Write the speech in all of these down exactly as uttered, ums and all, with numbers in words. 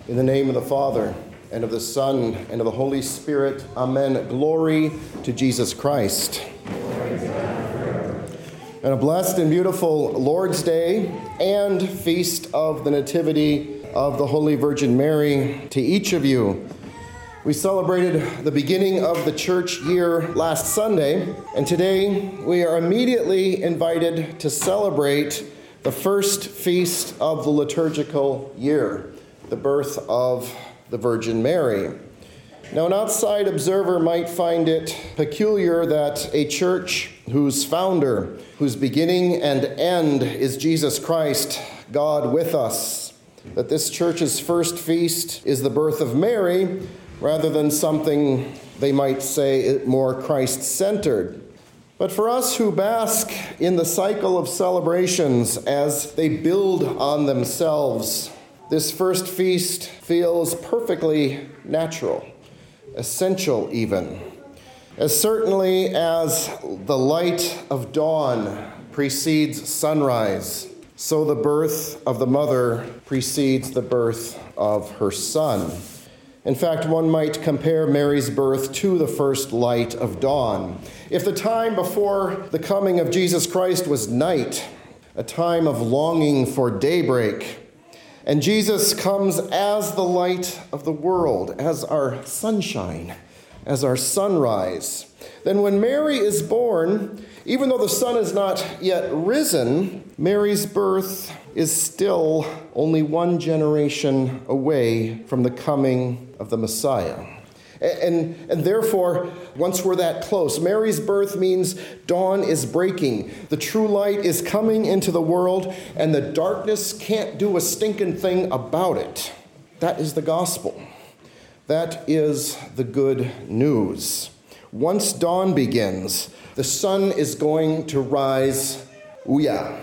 In the name of the Father, and of the Son, and of the Holy Spirit, amen. Glory to Jesus Christ. And a blessed and beautiful Lord's Day and Feast of the Nativity of the Holy Virgin Mary to each of you. We celebrated the beginning of the church year last Sunday, and today we are immediately invited to celebrate the first feast of the liturgical year, the birth of the Virgin Mary. Now, an outside observer might find it peculiar that a church whose founder, whose beginning and end is Jesus Christ, God with us, that this church's first feast is the birth of Mary, rather than something they might say more Christ-centered. But for us who bask in the cycle of celebrations as they build on themselves, this first feast feels perfectly natural, essential even. As certainly as the light of dawn precedes sunrise, so the birth of the mother precedes the birth of her son. In fact, one might compare Mary's birth to the first light of dawn. If the time before the coming of Jesus Christ was night, a time of longing for daybreak, and Jesus comes as the light of the world, as our sunshine, as our sunrise, then when Mary is born, even though the sun is not yet risen, Mary's birth is still only one generation away from the coming of the Messiah. And, and therefore, once we're that close, Mary's birth means dawn is breaking. The true light is coming into the world, and the darkness can't do a stinking thing about it. That is the gospel. That is the good news. Once dawn begins, the sun is going to rise. Ooh-yeah.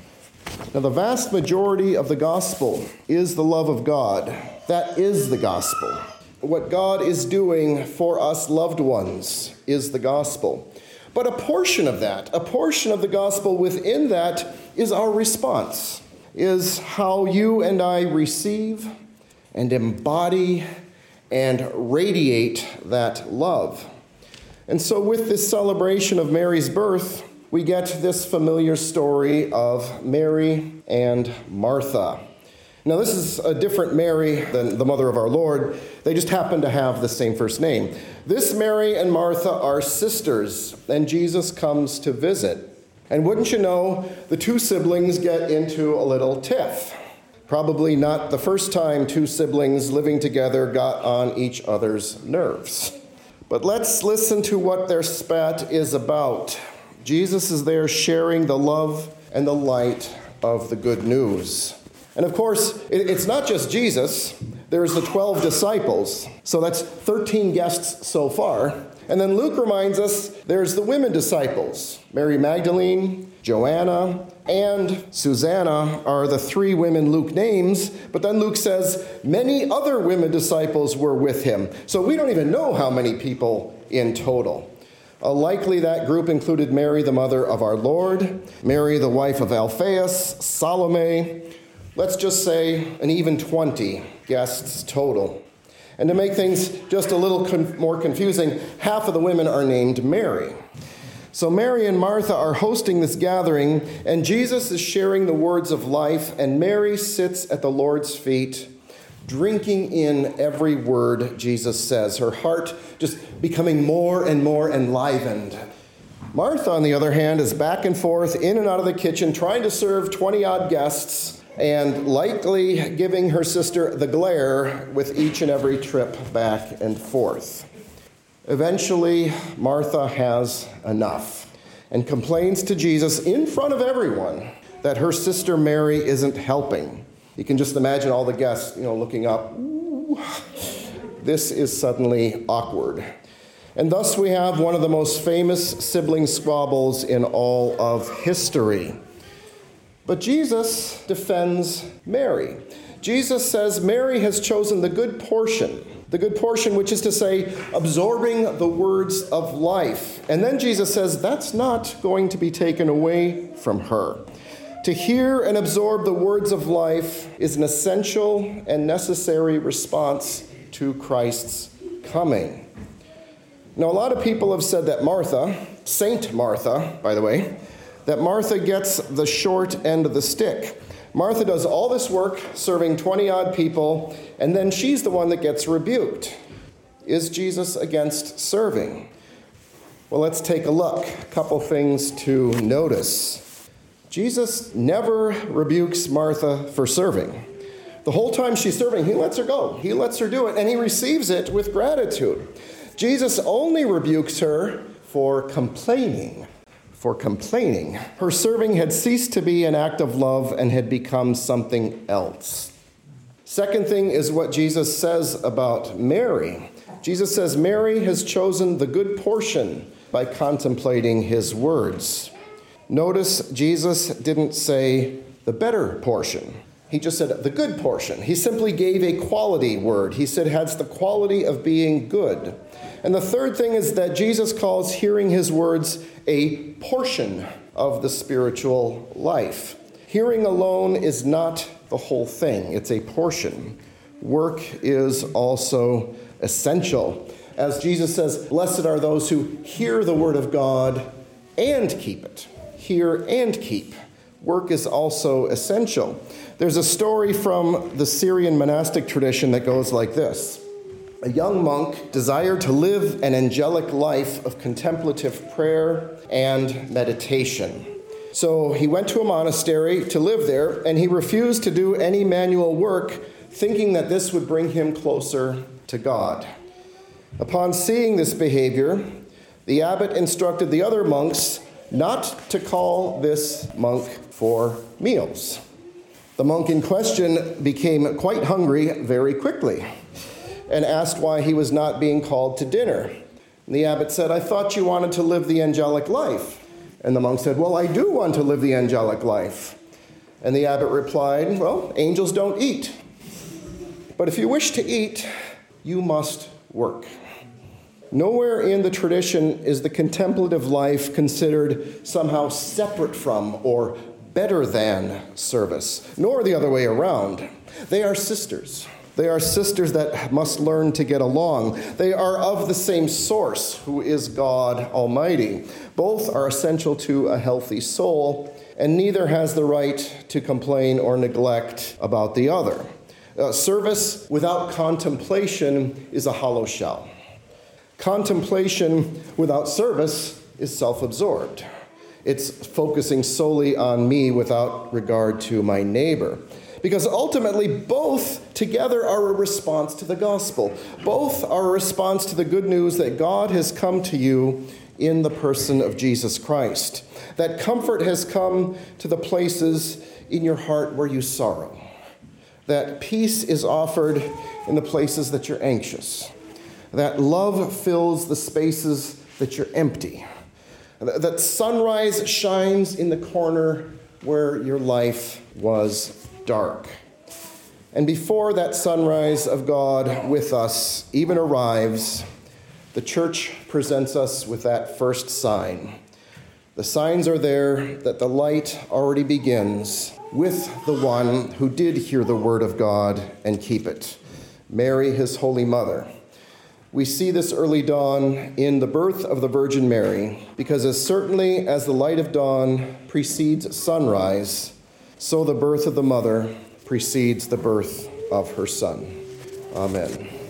Now, the vast majority of the gospel is the love of God. That is the gospel. What God is doing for us loved ones is the gospel. But a portion of that, a portion of the gospel within that is our response, is how you and I receive and embody and radiate that love. And so with this celebration of Mary's birth, we get this familiar story of Mary and Martha. Now, this is a different Mary than the mother of our Lord. They just happen to have the same first name. This Mary and Martha are sisters, and Jesus comes to visit. And wouldn't you know, the two siblings get into a little tiff. Probably not the first time two siblings living together got on each other's nerves. But let's listen to what their spat is about. Jesus is there sharing the love and the light of the good news. And of course, it's not just Jesus. There's the twelve disciples. So that's thirteen guests so far. And then Luke reminds us there's the women disciples. Mary Magdalene, Joanna, and Susanna are the three women Luke names. But then Luke says many other women disciples were with him. So we don't even know how many people in total. Uh, likely that group included Mary, the mother of our Lord, Mary, the wife of Alphaeus, Salome. Let's just say an even twenty guests total. And to make things just a little con- more confusing, half of the women are named Mary. So Mary and Martha are hosting this gathering, and Jesus is sharing the words of life, and Mary sits at the Lord's feet, drinking in every word Jesus says, her heart just becoming more and more enlivened. Martha, on the other hand, is back and forth, in and out of the kitchen, trying to serve twenty-odd guests, and likely giving her sister the glare with each and every trip back and forth. Eventually, Martha has enough and complains to Jesus in front of everyone that her sister Mary isn't helping. You can just imagine all the guests, you know, looking up. Ooh, this is suddenly awkward. And thus we have one of the most famous sibling squabbles in all of history. But Jesus defends Mary. Jesus says Mary has chosen the good portion, the good portion, which is to say, absorbing the words of life. And then Jesus says that's not going to be taken away from her. To hear and absorb the words of life is an essential and necessary response to Christ's coming. Now, a lot of people have said that Martha, Saint Martha, by the way, that Martha gets the short end of the stick. Martha does all this work, serving twenty-odd people, and then she's the one that gets rebuked. Is Jesus against serving? Well, let's take a look. A couple things to notice. Jesus never rebukes Martha for serving. The whole time she's serving, he lets her go. He lets her do it, and he receives it with gratitude. Jesus only rebukes her for complaining. For complaining. Her serving had ceased to be an act of love and had become something else. Second thing is what Jesus says about Mary. Jesus says Mary has chosen the good portion by contemplating his words. Notice Jesus didn't say the better portion. He just said the good portion. He simply gave a quality word. He said it has the quality of being good. And the third thing is that Jesus calls hearing his words a portion of the spiritual life. Hearing alone is not the whole thing. It's a portion. Work is also essential. As Jesus says, blessed are those who hear the word of God and keep it. Hear and keep. Work is also essential. There's a story from the Syrian monastic tradition that goes like this. A young monk desired to live an angelic life of contemplative prayer and meditation. So he went to a monastery to live there, and he refused to do any manual work, thinking that this would bring him closer to God. Upon seeing this behavior, the abbot instructed the other monks not to call this monk for meals. The monk in question became quite hungry very quickly and asked why he was not being called to dinner. And the abbot said, I thought you wanted to live the angelic life. And the monk said, well, I do want to live the angelic life. And the abbot replied, well, angels don't eat. But if you wish to eat, you must work. Nowhere in the tradition is the contemplative life considered somehow separate from or better than service, nor the other way around. They are sisters. They are sisters that must learn to get along. They are of the same source, who is God Almighty. Both are essential to a healthy soul, and neither has the right to complain or neglect about the other. Uh, service without contemplation is a hollow shell. Contemplation without service is self-absorbed. It's focusing solely on me without regard to my neighbor. Because ultimately, both together are a response to the gospel. Both are a response to the good news that God has come to you in the person of Jesus Christ. That comfort has come to the places in your heart where you sorrow. That peace is offered in the places that you're anxious. That love fills the spaces that you're empty. That sunrise shines in the corner where your life was dark. And before that sunrise of God with us even arrives, the church presents us with that first sign. The signs are there that the light already begins with the one who did hear the word of God and keep it, Mary, his holy mother. We see this early dawn in the birth of the Virgin Mary, because as certainly as the light of dawn precedes sunrise, so the birth of the mother precedes the birth of her son. Amen.